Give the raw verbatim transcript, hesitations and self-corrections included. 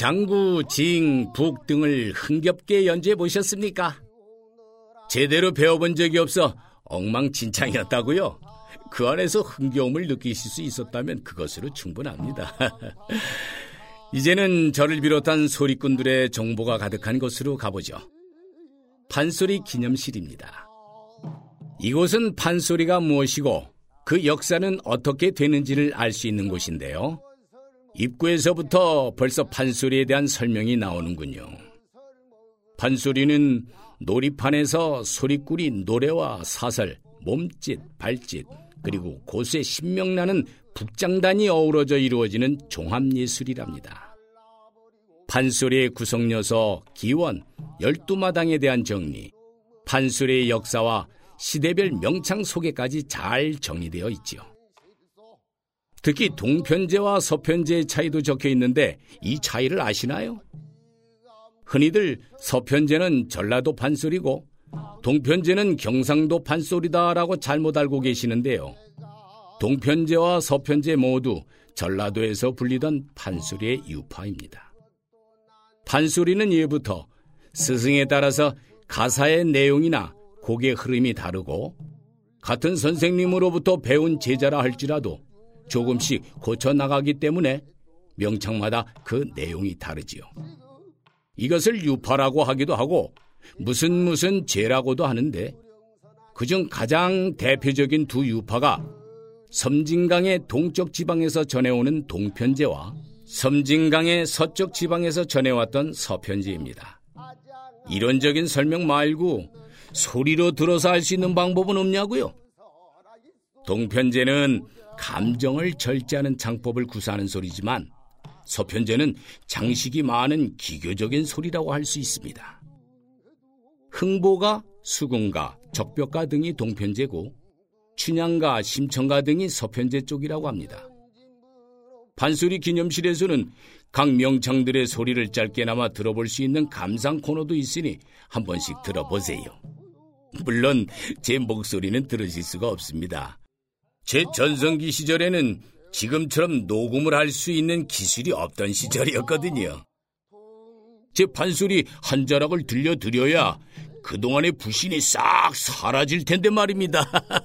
장구, 징, 북 등을 흥겹게 연주해 보셨습니까? 제대로 배워본 적이 없어 엉망진창이었다고요? 그 안에서 흥겨움을 느끼실 수 있었다면 그것으로 충분합니다. 이제는 저를 비롯한 소리꾼들의 정보가 가득한 곳으로 가보죠. 판소리 기념실입니다. 이곳은 판소리가 무엇이고 그 역사는 어떻게 되는지를 알 수 있는 곳인데요. 입구에서부터 벌써 판소리에 대한 설명이 나오는군요. 판소리는 놀이판에서 소리꾼이 노래와 사설, 몸짓, 발짓, 그리고 고수의 신명나는 북장단이 어우러져 이루어지는 종합예술이랍니다. 판소리의 구성요소, 기원, 열두 마당에 대한 정리, 판소리의 역사와 시대별 명창 소개까지 잘 정리되어 있지요. 특히 동편제와 서편제의 차이도 적혀 있는데 이 차이를 아시나요? 흔히들 서편제는 전라도 판소리고 동편제는 경상도 판소리다라고 잘못 알고 계시는데요. 동편제와 서편제 모두 전라도에서 불리던 판소리의 유파입니다. 판소리는 예부터 스승에 따라서 가사의 내용이나 곡의 흐름이 다르고 같은 선생님으로부터 배운 제자라 할지라도 조금씩 고쳐나가기 때문에 명창마다 그 내용이 다르지요. 이것을 유파라고 하기도 하고 무슨 무슨 제라고도 하는데 그중 가장 대표적인 두 유파가 섬진강의 동쪽 지방에서 전해오는 동편제와 섬진강의 서쪽 지방에서 전해왔던 서편제입니다. 이론적인 설명 말고 소리로 들어서 알 수 있는 방법은 없냐고요? 동편제는 감정을 절제하는 창법을 구사하는 소리지만 서편제는 장식이 많은 기교적인 소리라고 할 수 있습니다. 흥보가, 수궁가, 적벽가 등이 동편제고 춘향가, 심청가 등이 서편제 쪽이라고 합니다. 판소리 기념실에서는 각 명창들의 소리를 짧게나마 들어볼 수 있는 감상 코너도 있으니 한 번씩 들어보세요. 물론 제 목소리는 들으실 수가 없습니다. 제 전성기 시절에는 지금처럼 녹음을 할 수 있는 기술이 없던 시절이었거든요. 제 판소리 한 자락을 들려드려야 그동안의 불신이 싹 사라질 텐데 말입니다.